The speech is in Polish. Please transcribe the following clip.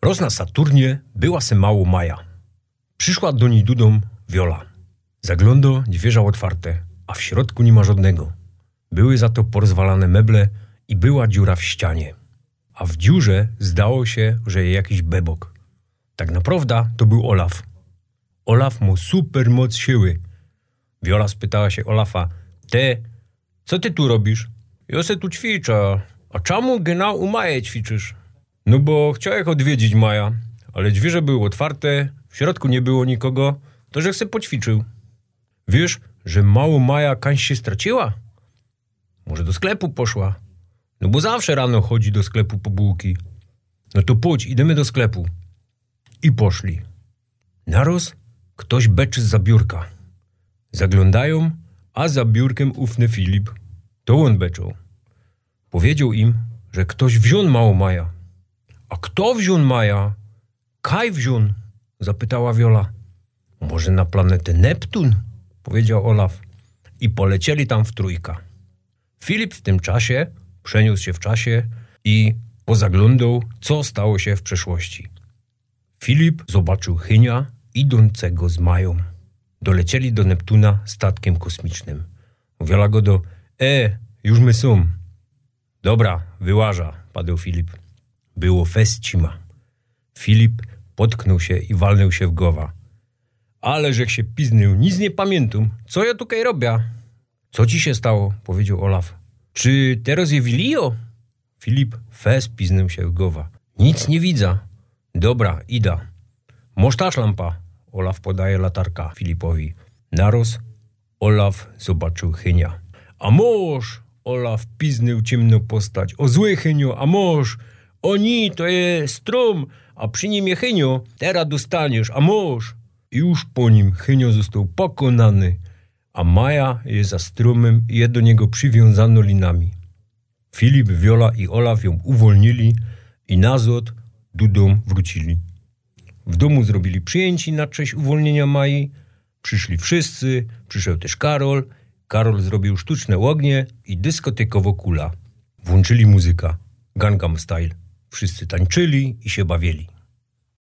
Roz na Saturnie była se mało Maja. Przyszła do niej dudą Wiola. Zagląda, dźwierza otwarte, a w środku nie ma żadnego. Były za to porozwalane meble i była dziura w ścianie. A w dziurze zdało się, że je jakiś bebok. Tak naprawdę to był Olaf. Olaf mu super moc siły. Wiola spytała się Olafa: co ty tu robisz? Ja se tu ćwiczę. A czemu genau u Maje ćwiczysz? No bo chciałem odwiedzić Maja, ale drzwi były otwarte, w środku nie było nikogo, to że se poćwiczył. Wiesz, że mało Maja kaś się straciła? Może do sklepu poszła? No bo zawsze rano chodzi do sklepu po bułki. No to pójdź, idziemy do sklepu. I poszli. Naraz ktoś beczy zza biurka. Zaglądają, a za biurkiem ufny Filip. To on beczał. Powiedział im, że ktoś wziął mało Maja. A kto wziął Maja? Kaj wziął? Zapytała Wiola. Może na planetę Neptun? Powiedział Olaf. I polecieli tam w trójka. Filip w tym czasie przeniósł się w czasie i pozaglądał, co stało się w przeszłości. Filip zobaczył Hynia idącego z Mają. Dolecieli do Neptuna statkiem kosmicznym. Wiola go do: już my są. Dobra, wyłaża, padł Filip. Było fescima. Filip potknął się i walnął się w głowa. Ale żech się piznył, nic nie pamiętam. Co ja tutaj robię? Co ci się stało? Powiedział Olaf. Czy teraz je wilio? Filip piznął się w głowa. Nic nie widzę. Dobra, ida. Moż ta szlampa? Olaf podaje latarka Filipowi. Naraz Olaf zobaczył Hynia. A moż! Olaf piznął ciemną postać. O zły Hynio, a moż! Oni, to jest strum, a przy nim je Hynio. Teraz dostaniesz, a moż! I już po nim Hynio został pokonany, a Maja jest za strumem i je do niego przywiązano linami. Filip, Wiola i Olaf ją uwolnili i nazad dudą wrócili. W domu zrobili przyjęci na cześć uwolnienia Mai. Przyszli wszyscy, przyszedł też Karol. Karol zrobił sztuczne ognie i dyskotekowo kula. Włączyli muzyka, Gangnam Style. Wszyscy tańczyli i się bawili.